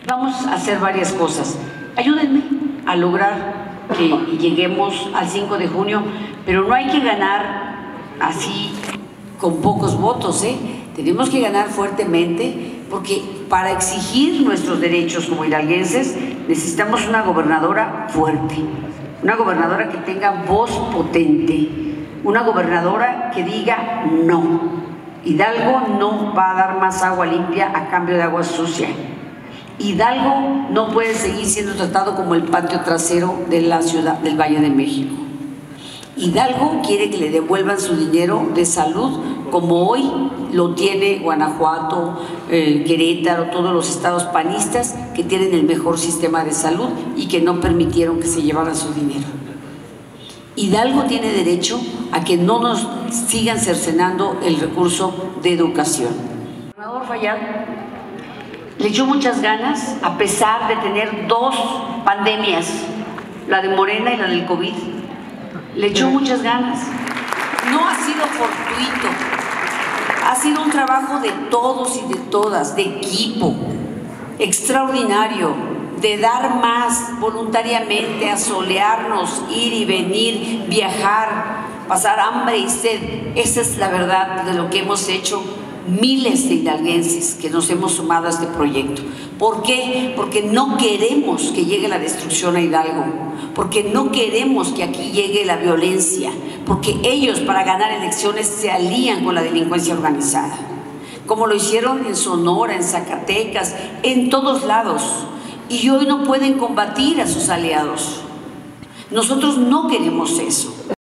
Vamos a hacer varias cosas. Ayúdenme a lograr que lleguemos al 5 de junio, pero no hay que ganar así con pocos votos, ¿eh? Tenemos que ganar fuertemente, porque para exigir nuestros derechos como hidalguenses necesitamos una gobernadora fuerte, una gobernadora que tenga voz potente, una gobernadora que diga no. Hidalgo no va a dar más agua limpia a cambio de agua sucia. Hidalgo no puede seguir siendo tratado como el patio trasero de la ciudad del Valle de México. Hidalgo quiere que le devuelvan su dinero de salud como hoy lo tiene Guanajuato, Querétaro, todos los estados panistas que tienen el mejor sistema de salud y que no permitieron que se llevaran su dinero. Hidalgo tiene derecho a que no nos sigan cercenando el recurso de educación. El gobernador Fayad le echó muchas ganas a pesar de tener dos pandemias, la de Morena y la del COVID. Le echó muchas ganas. No ha sido fortuito, ha sido un trabajo de todos y de todas, de equipo, extraordinario, de dar más voluntariamente, asolearnos, ir y venir, viajar, pasar hambre y sed. Esa es la verdad de lo que hemos hecho miles de hidalguenses que nos hemos sumado a este proyecto. ¿Por qué? Porque no queremos que llegue la destrucción a Hidalgo, porque no queremos que aquí llegue la violencia, porque ellos para ganar elecciones se alían con la delincuencia organizada, como lo hicieron en Sonora, en Zacatecas, en todos lados, y hoy no pueden combatir a sus aliados. Nosotros no queremos eso.